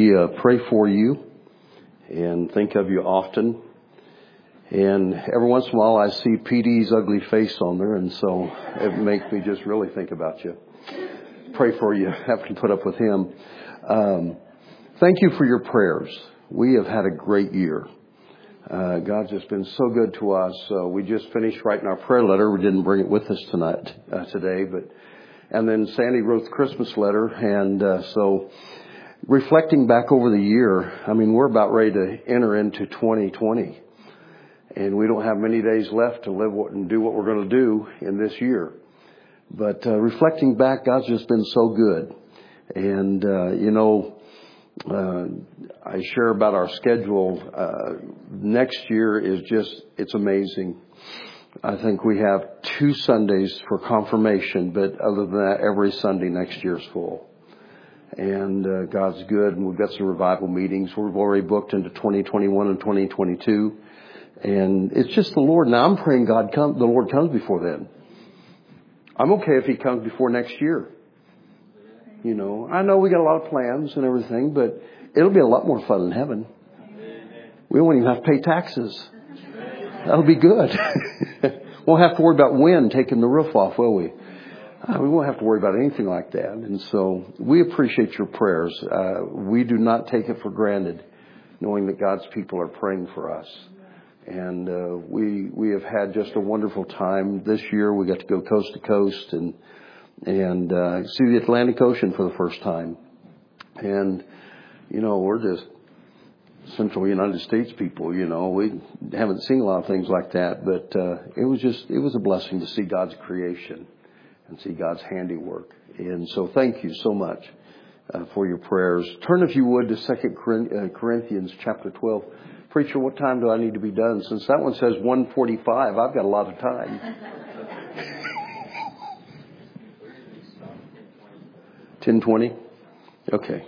We pray for you and think of you often. And every once in a while I see PD's ugly face on there, and so it makes me just really think about you. Pray for you. Have to put up with him. Thank you for your prayers. We have had a great year. God's just been so good to us. We just finished writing our prayer letter. We didn't bring it with us today, and then Sandy wrote the Christmas letter, and so reflecting back over the year, I mean, we're about ready to enter into 2020, and we don't have many days left to live and do what we're going to do in this year. But reflecting back, God's just been so good, and I share about our schedule. Next year is it's amazing. I think we have 2 Sundays for confirmation, but other than that, every Sunday next year is full. And God's good, and we've got some revival meetings. We've already booked into 2021 and 2022. And it's just the Lord. Now, I'm praying the Lord comes before then. I'm okay if He comes before next year. You know, I know we got a lot of plans and everything, but it'll be a lot more fun in heaven. We won't even have to pay taxes. That'll be good. Won't have to worry about wind taking the roof off, will we? We won't have to worry about anything like that. And so we appreciate your prayers. We do not take it for granted, knowing that God's people are praying for us. And we have had just a wonderful time this year. We got to go coast to coast and see the Atlantic Ocean for the first time. And, you know, we're just central United States people, you know. We haven't seen a lot of things like that, but it was a blessing to see God's creation and see God's handiwork. And so thank you so much for your prayers. Turn, if you would, to 2 Corinthians chapter 12. Preacher, what time do I need to be done? Since that one says 1:45, I've got a lot of time. 10:20? Okay.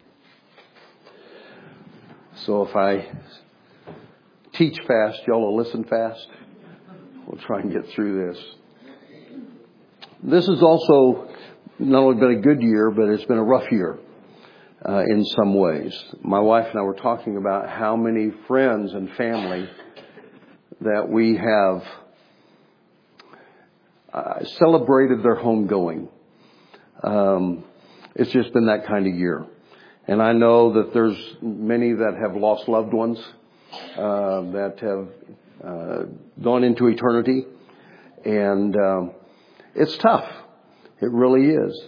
So if I teach fast, y'all will listen fast. We'll try and get through this. This has also not only been a good year, but it's been a rough year in some ways. My wife and I were talking about how many friends and family that we have celebrated their homegoing. It's just been that kind of year. And I know that there's many that have lost loved ones that have gone into eternity. And it's tough. It really is.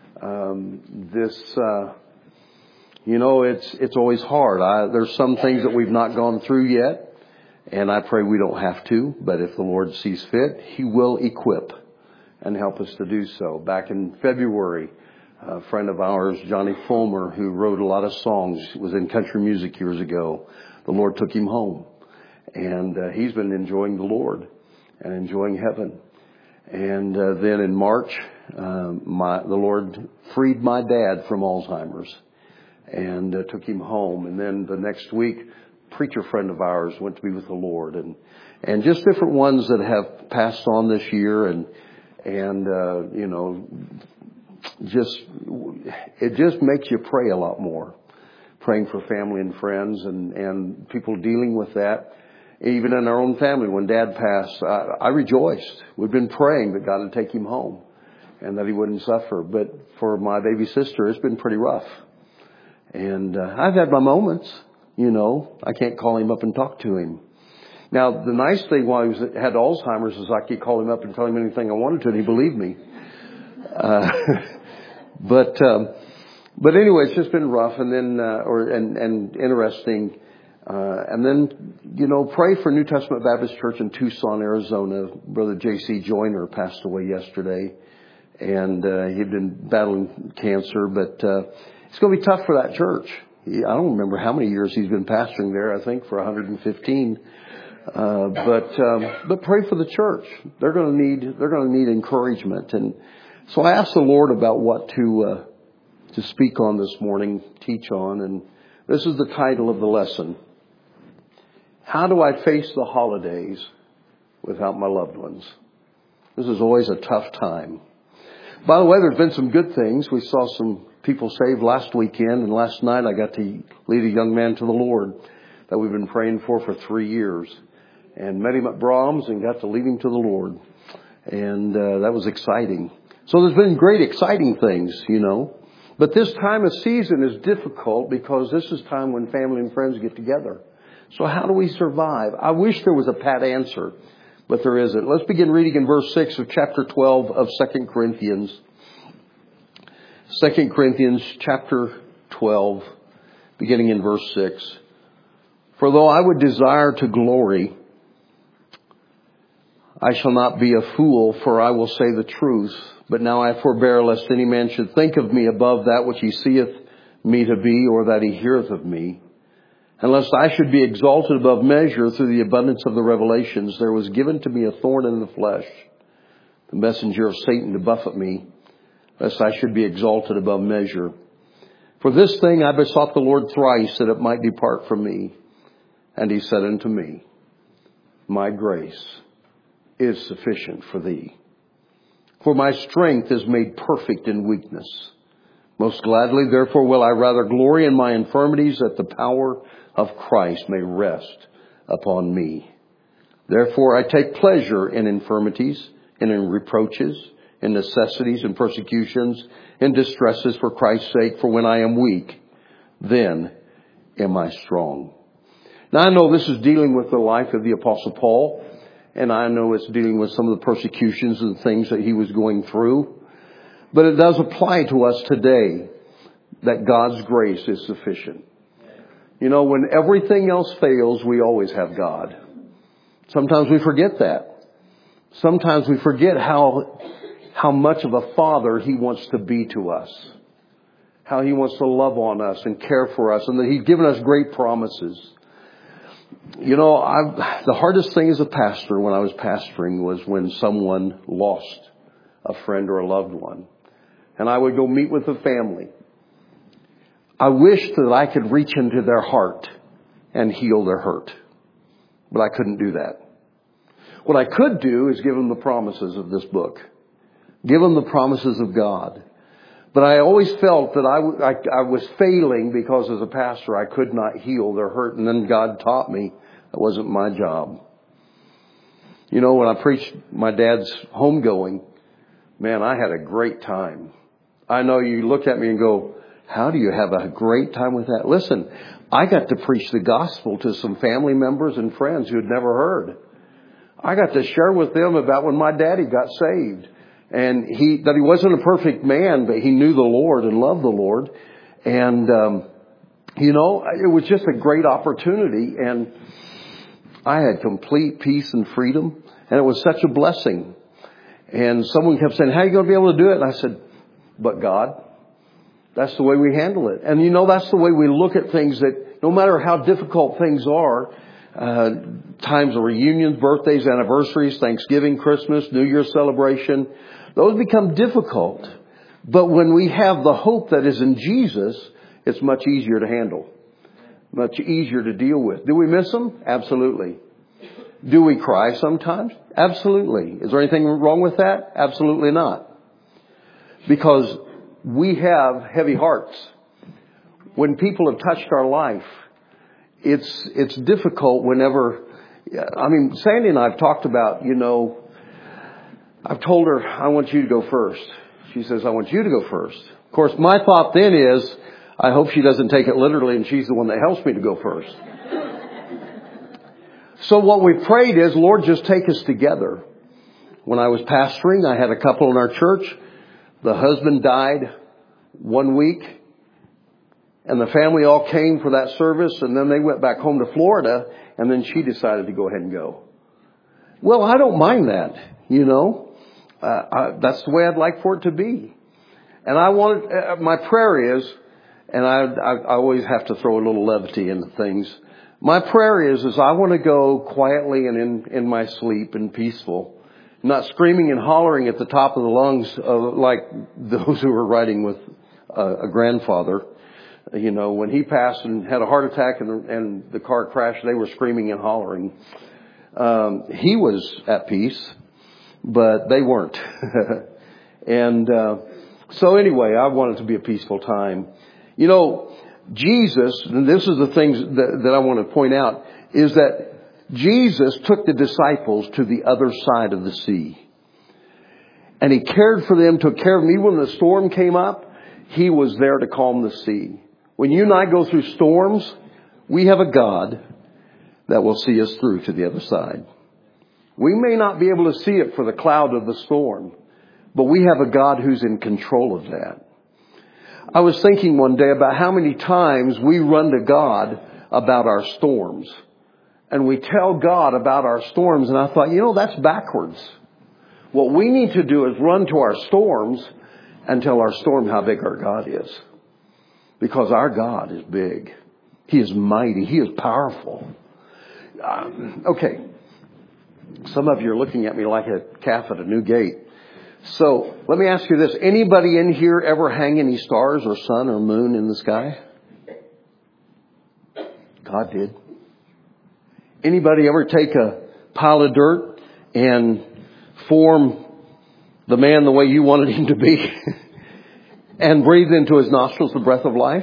It's always hard. There's some things that we've not gone through yet. And I pray we don't have to. But if the Lord sees fit, He will equip and help us to do so. Back in February, a friend of ours, Johnny Fulmer, who wrote a lot of songs, was in country music years ago. The Lord took him home. And he's been enjoying the Lord and enjoying heaven. And then in March, the Lord freed my dad from Alzheimer's and took him home. And then the next week, a preacher friend of ours went to be with the Lord. And just different ones that have passed on this year. And it just makes you pray a lot more. Praying for family and friends and people dealing with that. Even in our own family, when Dad passed, I rejoiced. We've been praying that God would take him home and that he wouldn't suffer. But for my baby sister, it's been pretty rough. And I've had my moments, you know. I can't call him up and talk to him. Now, the nice thing while he had Alzheimer's is I could call him up and tell him anything I wanted to, and he believed me. But anyway, it's just been rough and then and interesting. And then, you know, pray for New Testament Baptist Church in Tucson, Arizona. Brother J.C. Joyner passed away yesterday, and he'd been battling cancer. But it's going to be tough for that church. I don't remember how many years he's been pastoring there. I think for 115. But pray for the church. They're going to need encouragement. And so I asked the Lord about what to speak on this morning, teach on, and this is the title of the lesson. How do I face the holidays without my loved ones? This is always a tough time. By the way, there's been some good things. We saw some people saved last weekend, and last night I got to lead a young man to the Lord that we've been praying for 3 years. And met him at Brahms and got to lead him to the Lord. And that was exciting. So there's been great exciting things, you know. But this time of season is difficult because this is time when family and friends get together. So how do we survive? I wish there was a pat answer, but there isn't. Let's begin reading in verse 6 of chapter 12 of 2 Corinthians. 2 Corinthians chapter 12, beginning in verse 6. For though I would desire to glory, I shall not be a fool, for I will say the truth. But now I forbear, lest any man should think of me above that which he seeth me to be, or that he heareth of me. And lest I should be exalted above measure through the abundance of the revelations, there was given to me a thorn in the flesh, the messenger of Satan to buffet me, lest I should be exalted above measure. For this thing I besought the Lord thrice, that it might depart from me. And he said unto me, My grace is sufficient for thee. For my strength is made perfect in weakness. Most gladly, therefore, will I rather glory in my infirmities, that the power of Christ may rest upon me. Therefore, I take pleasure in infirmities, and in reproaches, in necessities, and persecutions, in distresses for Christ's sake. For when I am weak, then am I strong. Now, I know this is dealing with the life of the Apostle Paul. And I know it's dealing with some of the persecutions and things that he was going through. But it does apply to us today that God's grace is sufficient. You know, when everything else fails, we always have God. Sometimes we forget that. Sometimes we forget how much of a father he wants to be to us. How he wants to love on us and care for us. And that he's given us great promises. You know, the hardest thing as a pastor when I was pastoring was when someone lost a friend or a loved one. And I would go meet with the family. I wished that I could reach into their heart and heal their hurt. But I couldn't do that. What I could do is give them the promises of this book. Give them the promises of God. But I always felt that I was failing because as a pastor I could not heal their hurt. And then God taught me that wasn't my job. You know, when I preached my dad's homegoing, man, I had a great time. I know you look at me and go, how do you have a great time with that? Listen, I got to preach the gospel to some family members and friends who had never heard. I got to share with them about when my daddy got saved. And that he wasn't a perfect man, but he knew the Lord and loved the Lord. And, you know, it was just a great opportunity. And I had complete peace and freedom. And it was such a blessing. And someone kept saying, how are you going to be able to do it? And I said, but God. That's the way we handle it. And, you know, that's the way we look at things, that no matter how difficult things are, times of reunions, birthdays, anniversaries, Thanksgiving, Christmas, New Year's celebration, those become difficult. But when we have the hope that is in Jesus, it's much easier to handle. Much easier to deal with. Do we miss them? Absolutely. Do we cry sometimes? Absolutely. Is there anything wrong with that? Absolutely not. Because we have heavy hearts. When people have touched our life, it's difficult whenever, I mean, Sandy and I have talked about, you know, I've told her, I want you to go first. She says, I want you to go first. Of course, my thought then is, I hope she doesn't take it literally and she's the one that helps me to go first. So what we prayed is, Lord, just take us together. When I was pastoring, I had a couple in our church. The husband died 1 week. And the family all came for that service. And then they went back home to Florida. And then she decided to go ahead and go. Well, I don't mind that, you know. That's the way I'd like for it to be. And I wanted, my prayer is, and I always have to throw a little levity into things. My prayer is I want to go quietly and in my sleep and peaceful. Not screaming and hollering at the top of the lungs like those who were riding with a grandfather. You know, when he passed and had a heart attack and the car crashed, they were screaming and hollering. He was at peace, but they weren't. And So anyway, I want it to be a peaceful time. You know, Jesus, and this is the things that I want to point out, is that Jesus took the disciples to the other side of the sea. And He cared for them, took care of them. Even when the storm came up, He was there to calm the sea. When you and I go through storms, we have a God that will see us through to the other side. We may not be able to see it for the cloud of the storm, but we have a God who's in control of that. I was thinking one day about how many times we run to God about our storms. And we tell God about our storms. And I thought, you know, that's backwards. What we need to do is run to our storms and tell our storm how big our God is. Because our God is big. He is mighty. He is powerful. Okay. Some of you are looking at me like a calf at a new gate. So let me ask you this. Anybody in here ever hang any stars or sun or moon in the sky? God did. Anybody ever take a pile of dirt and form the man the way you wanted him to be and breathe into his nostrils the breath of life?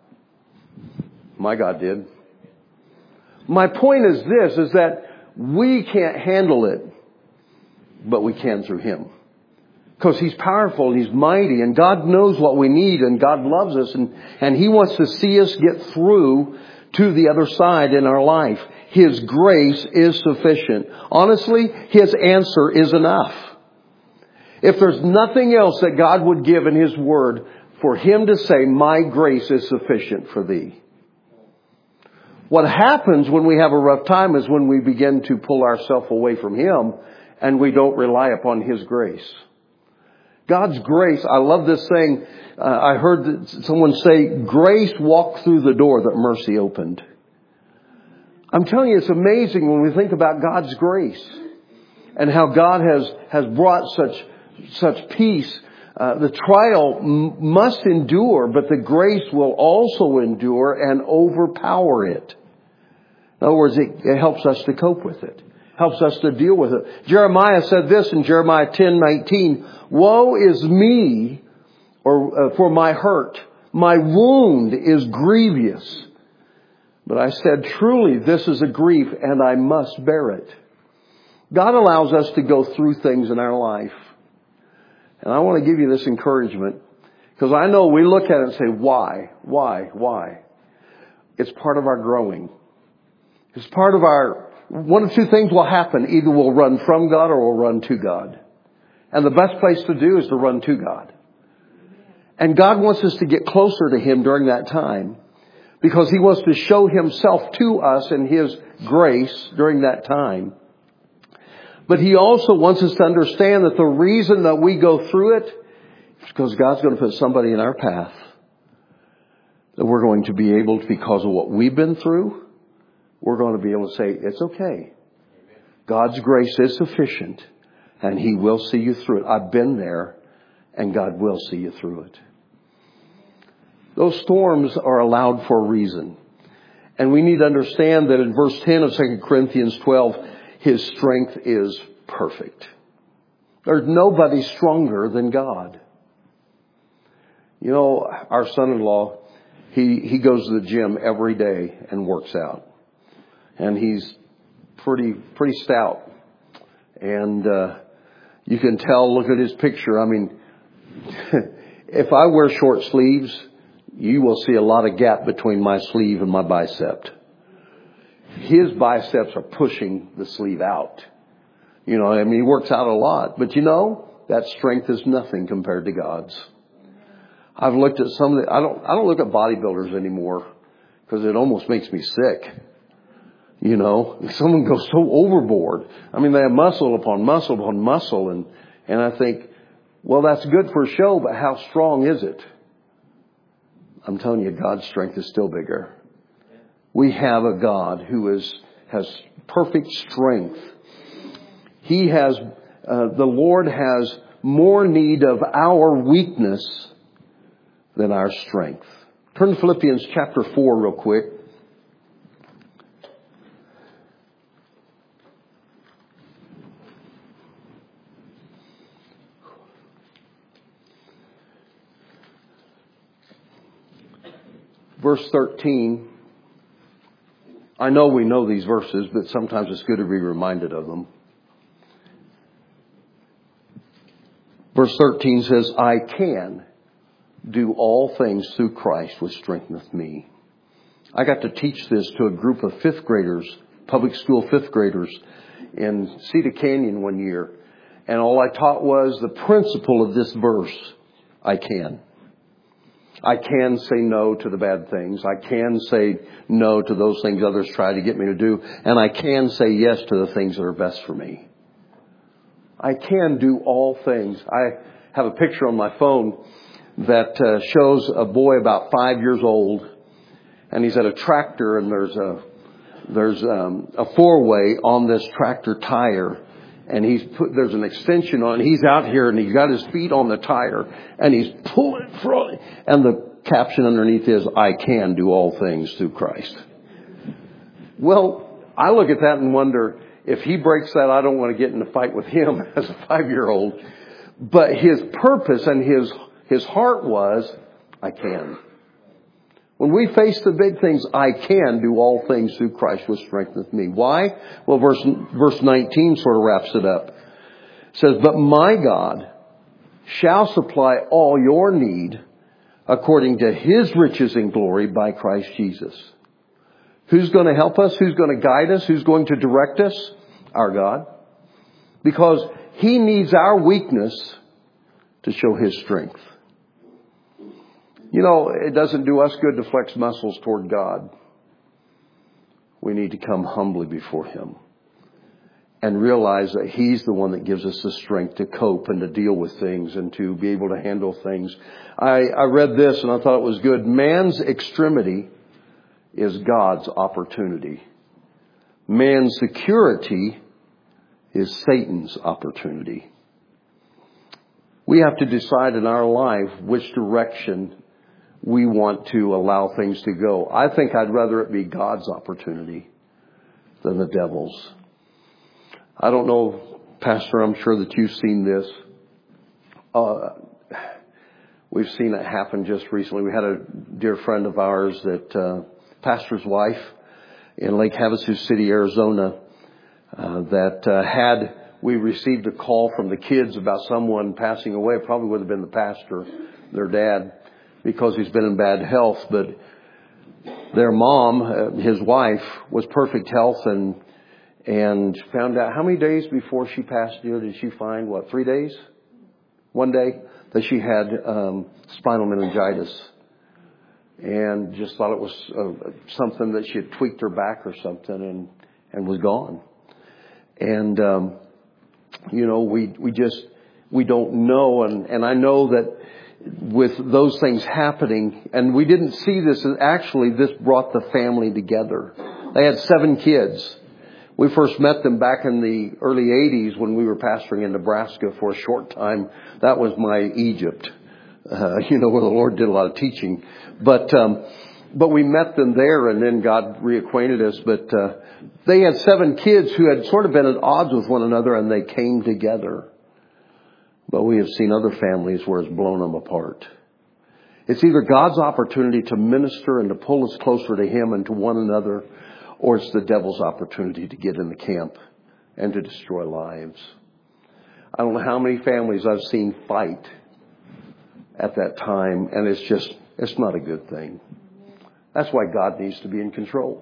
My God did. My point is this, is that we can't handle it, but we can through Him. Because He's powerful and He's mighty and God knows what we need and God loves us and He wants to see us get through to the other side in our life. His grace is sufficient. Honestly, His answer is enough. If there's nothing else that God would give in His Word, for Him to say, my grace is sufficient for thee. What happens when we have a rough time is when we begin to pull ourselves away from Him and we don't rely upon His grace. God's grace, I love this saying. I heard someone say, grace walked through the door that mercy opened. I'm telling you, it's amazing when we think about God's grace and how God has brought such peace. The trial must endure, but the grace will also endure and overpower it. In other words, it helps us to cope with it. Helps us to deal with it. Jeremiah said this in Jeremiah 10:19, woe is me, for my hurt. My wound is grievous. But I said, truly, this is a grief and I must bear it. God allows us to go through things in our life. And I want to give you this encouragement. Because I know we look at it and say, why? It's part of our growing. It's part of one of two things will happen. Either we'll run from God or we'll run to God. And the best place to do is to run to God. And God wants us to get closer to Him during that time. Because He wants to show Himself to us in His grace during that time. But He also wants us to understand that the reason that we go through it is because God's going to put somebody in our path that we're going to be able to, because of what we've been through, we're going to be able to say, it's okay. God's grace is sufficient and He will see you through it. I've been there and God will see you through it. Those storms are allowed for a reason. And we need to understand that in verse 10 of 2 Corinthians 12, His strength is perfect. There's nobody stronger than God. You know, our son-in-law, he goes to the gym every day and works out. And he's pretty stout. And you can tell, look at his picture. I mean, if I wear short sleeves, you will see a lot of gap between my sleeve and my bicep. His biceps are pushing the sleeve out. You know, I mean, he works out a lot. But you know, that strength is nothing compared to God's. I've looked at some of the, I don't look at bodybuilders anymore because it almost makes me sick. You know, someone goes so overboard. I mean, they have muscle upon muscle upon muscle. And I think, well, that's good for show, but how strong is it? I'm telling you, God's strength is still bigger. We have a God who has perfect strength. The Lord has more need of our weakness than our strength. Turn to Philippians chapter 4 real quick. verse 13. I know we know these verses, but sometimes it's good to be reminded of them. Verse 13 says, I can do all things through Christ which strengtheneth me. I got to teach this to a group of fifth graders, public school fifth graders in Cedar Canyon one year. And all I taught was the principle of this verse. I can. I can say no to the bad things. I can say no to those things others try to get me to do. And I can say yes to the things that are best for me. I can do all things. I have a picture on my phone that shows a boy about 5 years old. And he's at a tractor, and there's a four-way on this tractor tire. And there's an extension on, he's out here and he's got his feet on the tire and he's pulling from it. And the caption underneath is, I can do all things through Christ. Well, I look at that and wonder, if he breaks that, I don't want to get in a fight with him as a 5-year-old. But his purpose and his heart was, I can. When we face the big things, I can do all things through Christ which strengtheneth me. Why? Well, verse 19 sort of wraps it up. It says, but my God shall supply all your need according to His riches in glory by Christ Jesus. Who's going to help us? Who's going to guide us? Who's going to direct us? Our God. Because He needs our weakness to show His strength. You know, it doesn't do us good to flex muscles toward God. We need to come humbly before Him and realize that He's the one that gives us the strength to cope and to deal with things and to be able to handle things. I read this and I thought it was good. Man's extremity is God's opportunity. Man's security is Satan's opportunity. We have to decide in our life which direction we want to allow things to go. I think I'd rather it be God's opportunity than the devil's. I don't know, Pastor, I'm sure that you've seen this. We've seen it happen just recently. We had a dear friend of ours that, pastor's wife in Lake Havasu City, Arizona, we received a call from the kids about someone passing away. It probably would have been the pastor, their dad, because he's been in bad health. But their mom, his wife, was perfect health and found out how many days before she passed did she find, 3 days? 1 day that she had spinal meningitis. And just thought it was something that she had tweaked her back or something and was gone. And, we don't know. And I know that with those things happening, and we didn't see this, actually this brought the family together. They had 7 kids. We first met them back in the early 80s when we were pastoring in Nebraska for a short time. That was my Egypt, where the Lord did a lot of teaching. But we met them there, and then God reacquainted us. But they had 7 kids who had sort of been at odds with one another, and they came together. But we have seen other families where it's blown them apart. It's either God's opportunity to minister and to pull us closer to Him and to one another, or it's the devil's opportunity to get in the camp and to destroy lives. I don't know how many families I've seen fight at that time, and it's not a good thing. That's why God needs to be in control.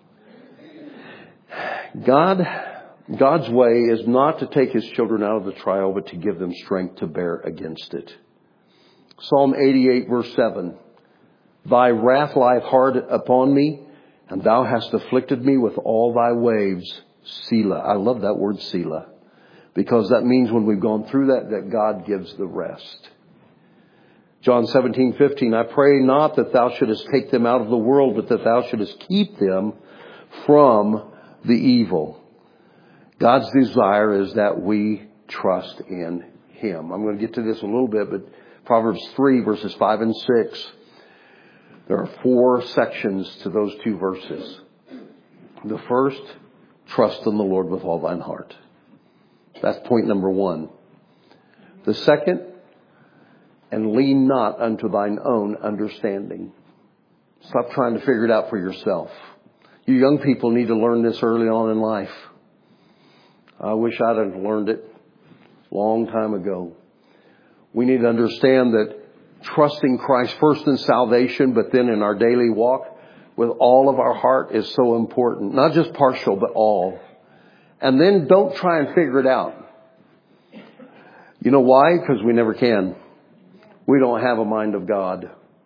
God's way is not to take His children out of the trial, but to give them strength to bear against it. Psalm 88 verse 7. Thy wrath lieth hard upon me, and thou hast afflicted me with all thy waves. Selah. I love that word Selah, because that means when we've gone through that God gives the rest. John 17:15. I pray not that thou shouldest take them out of the world, but that thou shouldest keep them from the evil. God's desire is that we trust in Him. I'm going to get to this in a little bit, but Proverbs 3 verses 5 and 6. There are 4 sections to those 2 verses. The first, trust in the Lord with all thine heart. That's point number 1. The second, and lean not unto thine own understanding. Stop trying to figure it out for yourself. You young people need to learn this early on in life. I wish I'd have learned it a long time ago. We need to understand that trusting Christ first in salvation, but then in our daily walk with all of our heart is so important. Not just partial, but all. And then don't try and figure it out. You know why? Because we never can. We don't have a mind of God.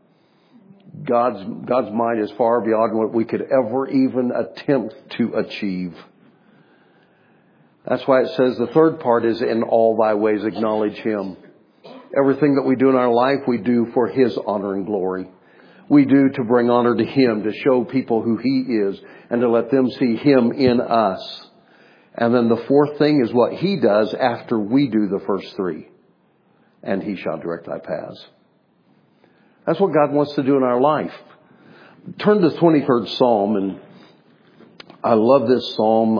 God's mind is far beyond what we could ever even attempt to achieve. That's why it says the third part is in all thy ways acknowledge Him. Everything that we do in our life, we do for His honor and glory. We do to bring honor to Him, to show people who He is, and to let them see Him in us. And then the fourth thing is what He does after we do the first three. And He shall direct thy paths. That's what God wants to do in our life. Turn to the 23rd Psalm, and I love this Psalm.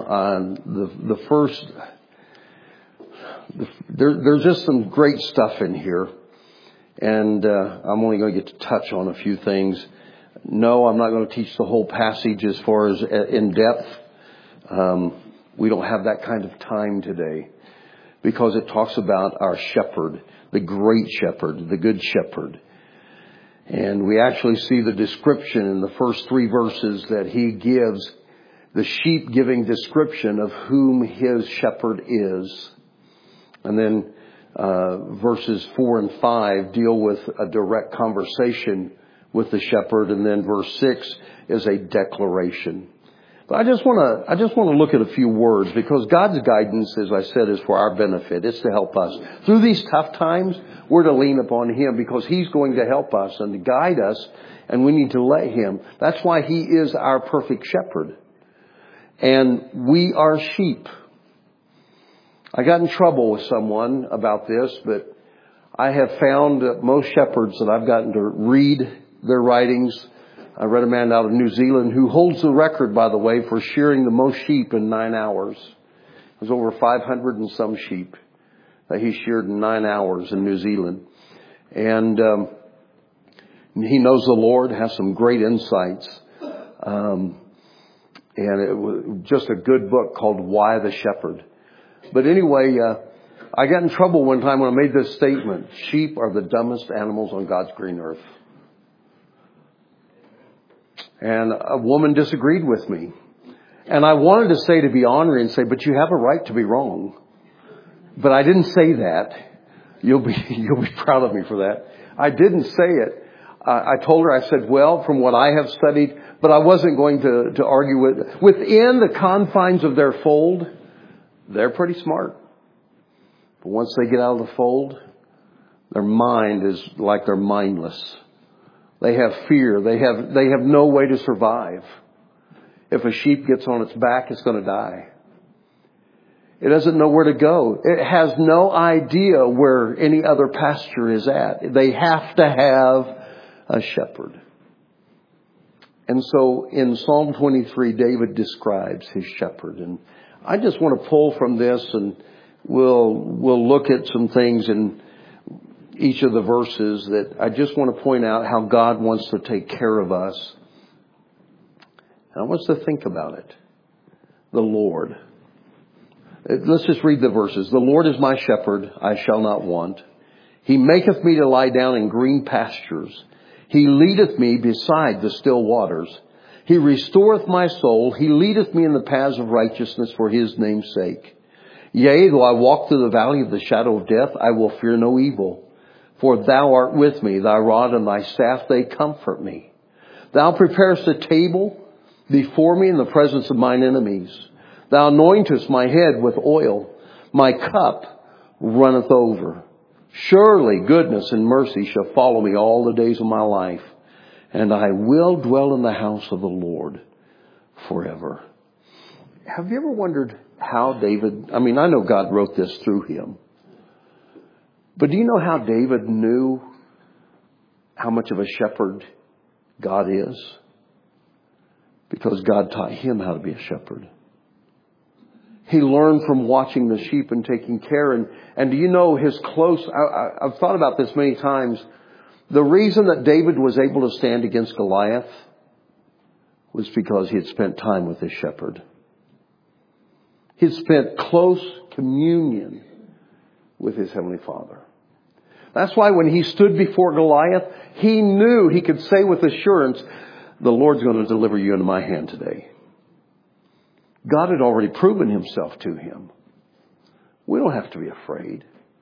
There's just some great stuff in here. And I'm only going to get to touch on a few things. No, I'm not going to teach the whole passage as far as in depth. We don't have that kind of time today. Because it talks about our shepherd, the great shepherd, the good shepherd. And we actually see the description in the first three verses that he gives, the sheep giving description of whom his shepherd is. And then verses 4 and 5 deal with a direct conversation with the shepherd. And then verse 6 is a declaration. But I just want to look at a few words, because God's guidance, as I said, is for our benefit. It's to help us. Through these tough times, we're to lean upon Him because He's going to help us and to guide us, and we need to let Him. That's why He is our perfect shepherd. And we are sheep. I got in trouble with someone about this, but I have found that most shepherds that I've gotten to read their writings, I read a man out of New Zealand who holds the record, by the way, for shearing the most sheep in 9 hours. It was over 500 and some sheep that he sheared in 9 hours in New Zealand. And he knows the Lord, has some great insights. And it was just a good book called Why the Shepherd. But anyway, I got in trouble one time when I made this statement. Sheep are the dumbest animals on God's green earth. And a woman disagreed with me. And I wanted to say, to be honoring, and say, but you have a right to be wrong. But I didn't say that. You'll be proud of me for that. I didn't say it. I told her, I said, well, from what I have studied, but I wasn't going to argue with. Within the confines of their fold, they're pretty smart. But once they get out of the fold, their mind is like they're mindless. They have fear. They have no way to survive. If a sheep gets on its back, it's going to die. It doesn't know where to go. It has no idea where any other pasture is at. They have to have a shepherd. And so in Psalm 23, David describes his shepherd. And I just want to pull from this, and we'll look at some things in each of the verses that I just want to point out how God wants to take care of us. And I want us to think about it. The Lord. Let's just read the verses. The Lord is my shepherd, I shall not want. He maketh me to lie down in green pastures. He leadeth me beside the still waters. He restoreth my soul. He leadeth me in the paths of righteousness for His name's sake. Yea, though I walk through the valley of the shadow of death, I will fear no evil. For Thou art with me, Thy rod and Thy staff, they comfort me. Thou preparest a table before me in the presence of mine enemies. Thou anointest my head with oil. My cup runneth over. Surely goodness and mercy shall follow me all the days of my life, and I will dwell in the house of the Lord forever. Have you ever wondered how David, I know God wrote this through him, but do you know how David knew how much of a shepherd God is? Because God taught him how to be a shepherd. He learned from watching the sheep and taking care. And do you know his close... I've thought about this many times. The reason that David was able to stand against Goliath was because he had spent time with his shepherd. He had spent close communion with his Heavenly Father. That's why when he stood before Goliath, he knew he could say with assurance, the Lord's going to deliver you into my hand today. God had already proven himself to him. We don't have to be afraid.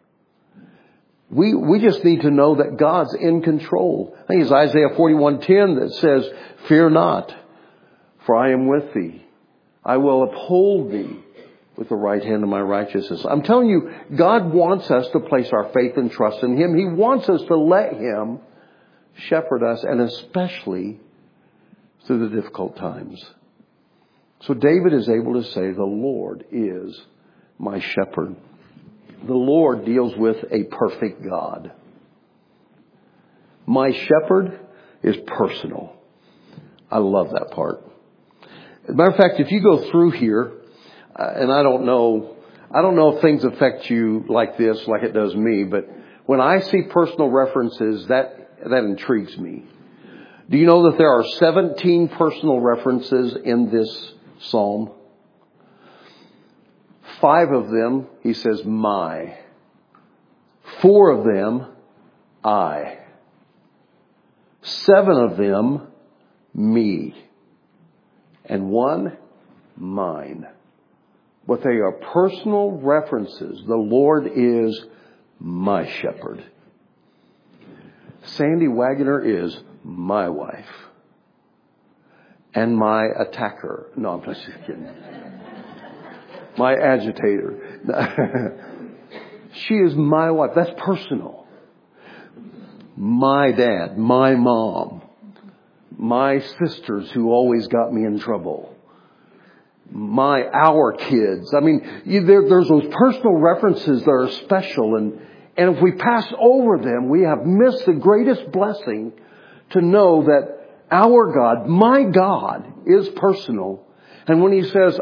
We just need to know that God's in control. I think it's Isaiah 41:10 that says, fear not, for I am with thee. I will uphold thee with the right hand of my righteousness. I'm telling you, God wants us to place our faith and trust in him. He wants us to let him shepherd us, and especially through the difficult times. So David is able to say, the Lord is my shepherd. The Lord deals with a perfect God. My shepherd is personal. I love that part. As a matter of fact, if you go through here, and I don't know if things affect you like this, like it does me, but when I see personal references, that intrigues me. Do you know that there are 17 personal references in this psalm? 5 of them, he says, my. 4 of them, I. 7 of them, me. And 1, mine. But they are personal references. The Lord is my shepherd. Sandy Wagoner is my wife. And my attacker. No, I'm just kidding. My agitator. She is my wife. That's personal. My dad, my mom, my sisters who always got me in trouble. Our kids. I mean, there's those personal references that are special, and if we pass over them, we have missed the greatest blessing to know that our God, my God, is personal. And when he says,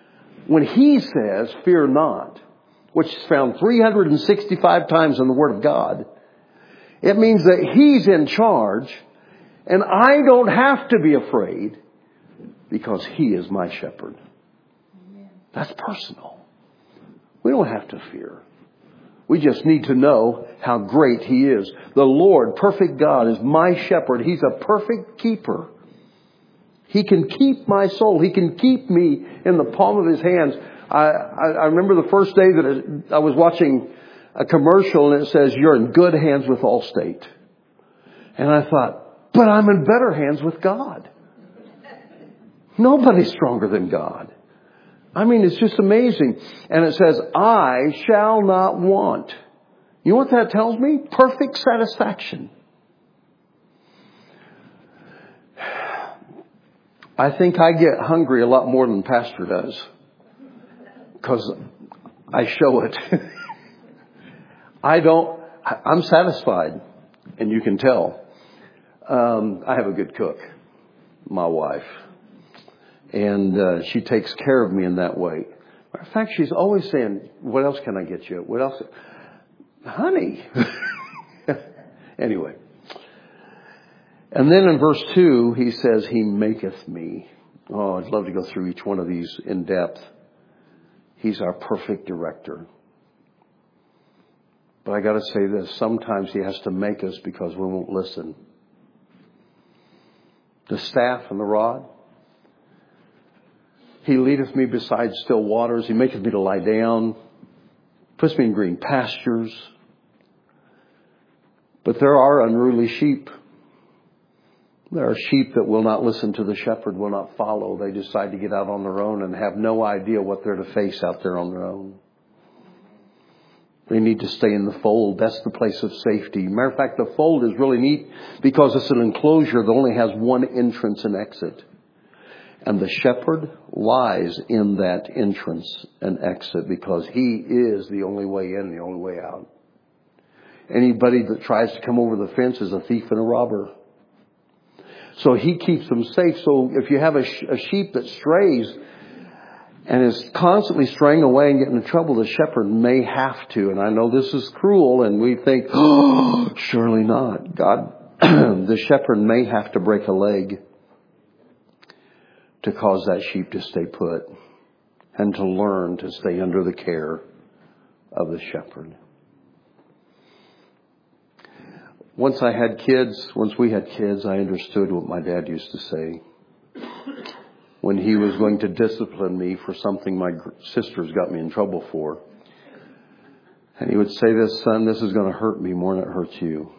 fear not, which is found 365 times in the Word of God, it means that he's in charge, and I don't have to be afraid because he is my shepherd. That's personal. We don't have to fear. We just need to know how great he is. The Lord, perfect God, is my shepherd. He's a perfect keeper. He can keep my soul. He can keep me in the palm of his hands. I remember the first day that I was watching a commercial and it says, you're in good hands with Allstate. And I thought, but I'm in better hands with God. Nobody's stronger than God. I mean, it's just amazing. And it says, I shall not want. You know what that tells me? Perfect satisfaction. I think I get hungry a lot more than Pastor does. Because I show it. I'm satisfied. And you can tell. I have a good cook. My wife. And she takes care of me in that way. Matter of fact, she's always saying, what else can I get you? What else? Honey. Anyway. And then in verse 2, he says, he maketh me. Oh, I'd love to go through each one of these in depth. He's our perfect director. But I got to say this. Sometimes he has to make us because we won't listen. The staff and the rod. He leadeth me beside still waters. He maketh me to lie down. Puts me in green pastures. But there are unruly sheep. There are sheep that will not listen to the shepherd, will not follow. They decide to get out on their own and have no idea what they're to face out there on their own. They need to stay in the fold. That's the place of safety. Matter of fact, the fold is really neat because it's an enclosure that only has one entrance and exit. And the shepherd lies in that entrance and exit because he is the only way in and the only way out. Anybody that tries to come over the fence is a thief and a robber. So he keeps them safe. So if you have a sheep that strays, and is constantly straying away and getting in trouble, the shepherd may have to. And I know this is cruel, and we think, oh, surely not. God, the shepherd may have to break a leg to cause that sheep to stay put and to learn to stay under the care of the shepherd. Once we had kids, I understood what my dad used to say. When he was going to discipline me for something my sisters got me in trouble for. And he would say this, son, this is going to hurt me more than it hurts you.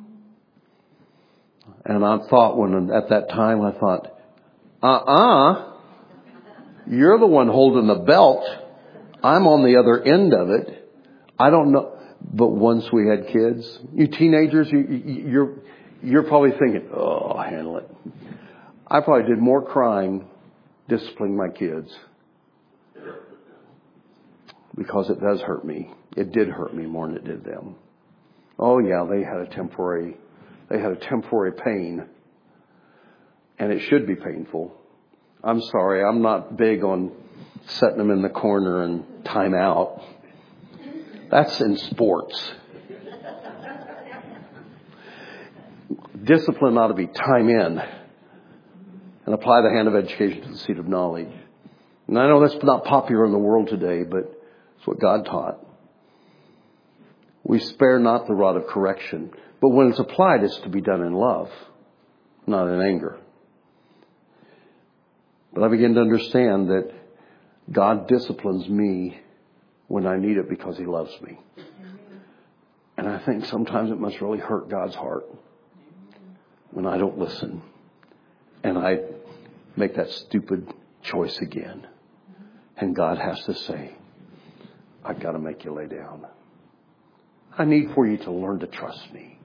And I thought, at that time, I thought, you're the one holding the belt. I'm on the other end of it. I don't know. But once we had kids, you teenagers, you're probably thinking, oh, I'll handle it. I probably did more crying disciplining my kids because it does hurt me. It did hurt me more than it did them. Oh yeah, they had a temporary pain, and it should be painful. I'm sorry, I'm not big on setting them in the corner and time out. That's in sports. Discipline ought to be time in and apply the hand of education to the seat of knowledge. And I know that's not popular in the world today, but it's what God taught. We spare not the rod of correction, but when it's applied, it's to be done in love, not in anger. But I begin to understand that God disciplines me when I need it because He loves me. And I think sometimes it must really hurt God's heart when I don't listen and I make that stupid choice again. And God has to say, I've got to make you lay down. I need for you to learn to trust me.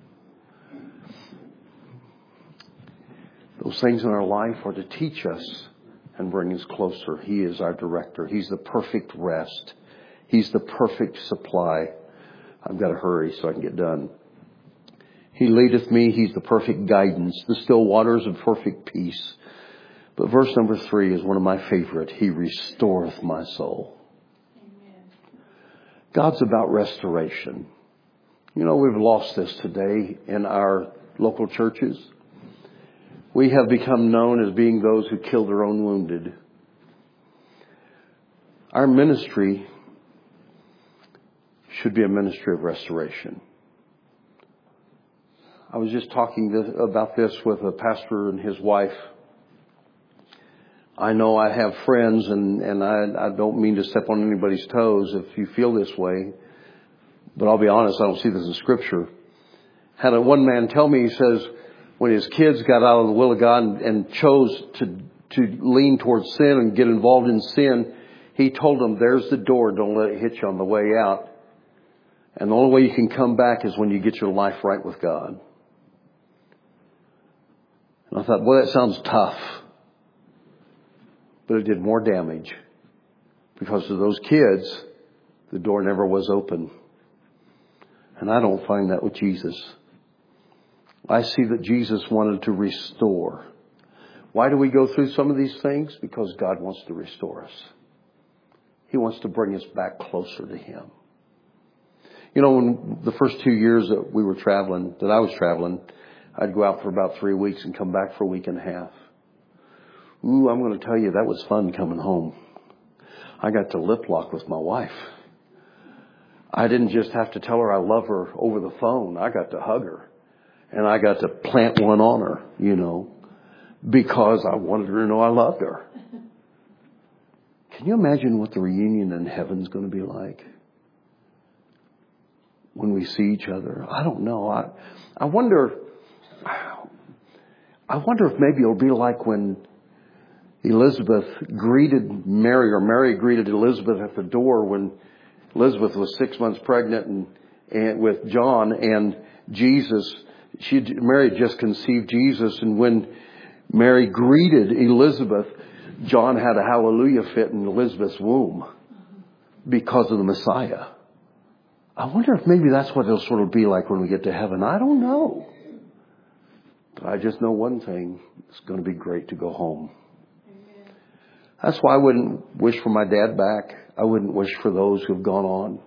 Those things in our life are to teach us and bring us closer. He is our director. He's the perfect rest. He's the perfect supply. I've got to hurry so I can get done. He leadeth me. He's the perfect guidance. The still waters of perfect peace. But verse number 3 is one of my favorite. He restoreth my soul. Amen. God's about restoration. You know, we've lost this today in our local churches. We have become known as being those who kill their own wounded. Our ministry should be a ministry of restoration. I was just talking about this with a pastor and his wife. I know I have friends, and I don't mean to step on anybody's toes if you feel this way, but I'll be honest, I don't see this in Scripture. Had one man tell me, he says, when his kids got out of the will of God and chose to lean towards sin and get involved in sin, he told them, there's the door, don't let it hit you on the way out. And the only way you can come back is when you get your life right with God. And I thought, boy, that sounds tough. But it did more damage. Because of those kids, the door never was open. And I don't find that with Jesus. I see that Jesus wanted to restore. Why do we go through some of these things? Because God wants to restore us. He wants to bring us back closer to Him. You know, when the first 2 years that I was traveling, I'd go out for about 3 weeks and come back for a week and a half. Ooh, I'm going to tell you, that was fun coming home. I got to lip lock with my wife. I didn't just have to tell her I love her over the phone. I got to hug her. And I got to plant one on her, you know, because I wanted her to know I loved her. Can you imagine what the reunion in heaven's going to be like? When we see each other? I don't know. I wonder if maybe it'll be like when Elizabeth greeted Mary, or Mary greeted Elizabeth at the door when Elizabeth was 6 months pregnant and with John, and Mary had just conceived Jesus, and when Mary greeted Elizabeth, John had a hallelujah fit in Elizabeth's womb because of the Messiah. I wonder if maybe that's what it'll sort of be like when we get to heaven. I don't know. But I just know one thing. It's going to be great to go home. Amen. That's why I wouldn't wish for my dad back. I wouldn't wish for those who have gone on.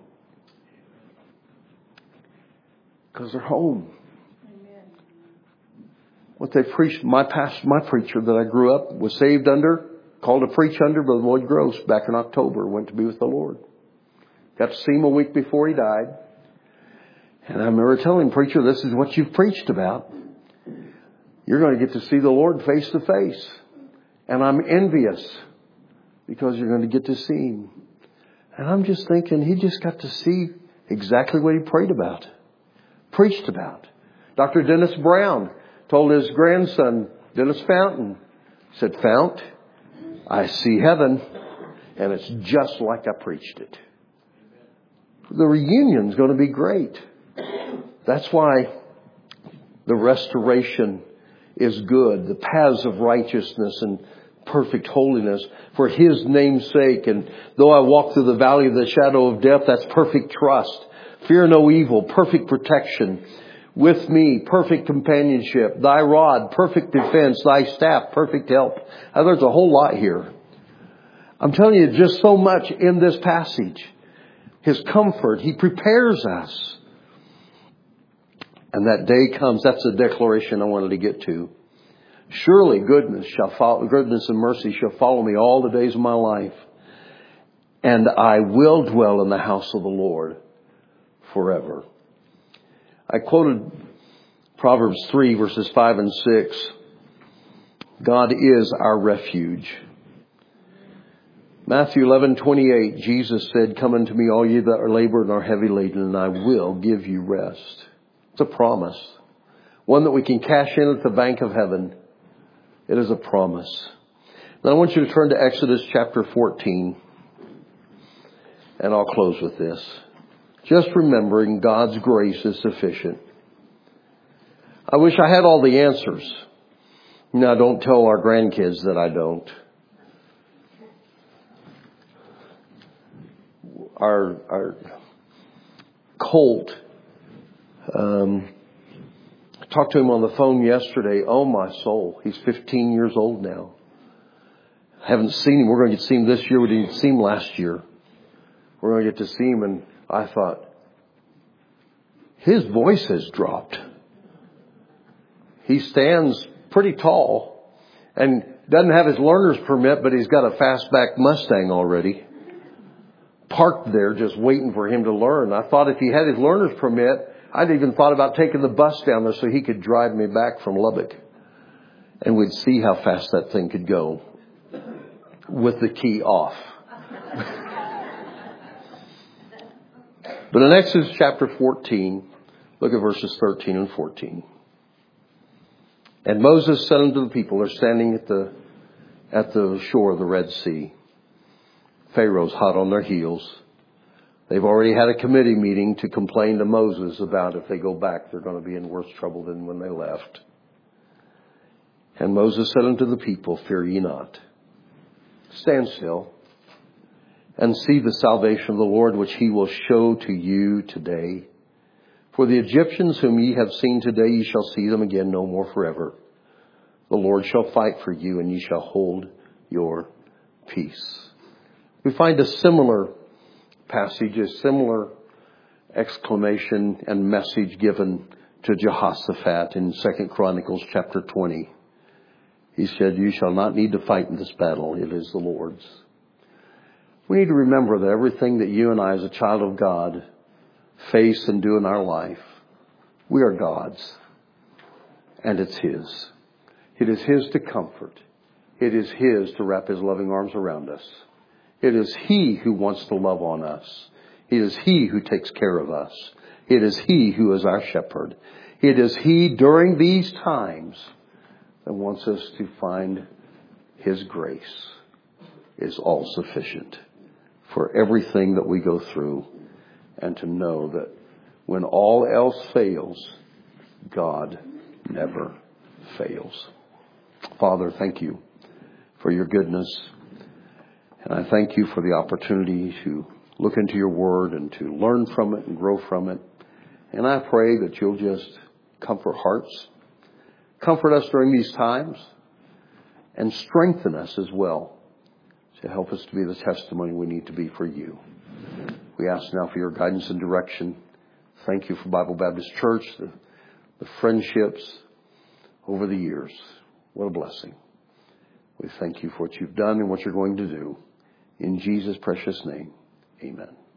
Because they're home. Amen. What they preached, my preacher that I grew up, was saved under, called to preach under, Brother Lloyd Gross, back in October, went to be with the Lord. Got to see him a week before he died. And I remember telling him, preacher, this is what you've preached about. You're going to get to see the Lord face to face. And I'm envious because you're going to get to see him. And I'm just thinking, he just got to see exactly what he prayed about, preached about. Dr. Dennis Brown told his grandson, Dennis Fountain, said, Fount, I see heaven, and it's just like I preached it. The reunion's going to be great. That's why the restoration is good. The paths of righteousness and perfect holiness for His name's sake. And though I walk through the valley of the shadow of death, that's perfect trust. Fear no evil, perfect protection. With me, perfect companionship. Thy rod, perfect defense. Thy staff, perfect help. Now, there's a whole lot here. I'm telling you, just so much in this passage. His comfort, He prepares us. And that day comes. That's the declaration I wanted to get to. Surely goodness and mercy shall follow me all the days of my life. And I will dwell in the house of the Lord forever. I quoted Proverbs 3 verses 5 and 6. God is our refuge. Matthew 11:28, Jesus said, Come unto me, all ye that are labored and are heavy laden, and I will give you rest. It's a promise. One that we can cash in at the bank of heaven. It is a promise. Now I want you to turn to Exodus chapter 14. And I'll close with this. Just remembering God's grace is sufficient. I wish I had all the answers. Now don't tell our grandkids that I don't. Our Colt, I talked to him on the phone yesterday. Oh my soul. He's 15 years old now. I haven't seen him. We're going to get to see him this year. We didn't see him last year. We're going to get to see him. And I thought, his voice has dropped. He stands pretty tall and doesn't have his learner's permit, but he's got a fastback Mustang already parked there just waiting for him to learn. I thought if he had his learner's permit, I'd even thought about taking the bus down there so he could drive me back from Lubbock. And we'd see how fast that thing could go with the key off. But in Exodus chapter 14, look at verses 13 and 14. And Moses said unto the people, they're standing at the shore of the Red Sea. Pharaoh's hot on their heels. They've already had a committee meeting to complain to Moses about if they go back, they're going to be in worse trouble than when they left. And Moses said unto the people, Fear ye not. Stand still and see the salvation of the Lord, which He will show to you today. For the Egyptians whom ye have seen today, ye shall see them again no more forever. The Lord shall fight for you, and ye shall hold your peace. We find a similar passage, a similar exclamation and message given to Jehoshaphat in 2 Chronicles chapter 20. He said, You shall not need to fight in this battle. It is the Lord's. We need to remember that everything that you and I as a child of God face and do in our life, we are God's. And it's His. It is His to comfort. It is His to wrap His loving arms around us. It is He who wants to love on us. It is He who takes care of us. It is He who is our shepherd. It is He during these times that wants us to find His grace is all sufficient for everything that we go through, and to know that when all else fails, God never fails. Father, thank you for your goodness. And I thank you for the opportunity to look into your word and to learn from it and grow from it. And I pray that you'll just comfort hearts, comfort us during these times, and strengthen us as well to help us to be the testimony we need to be for you. We ask now for your guidance and direction. Thank you for Bible Baptist Church, the friendships over the years. What a blessing. We thank you for what you've done and what you're going to do. In Jesus' precious name, amen.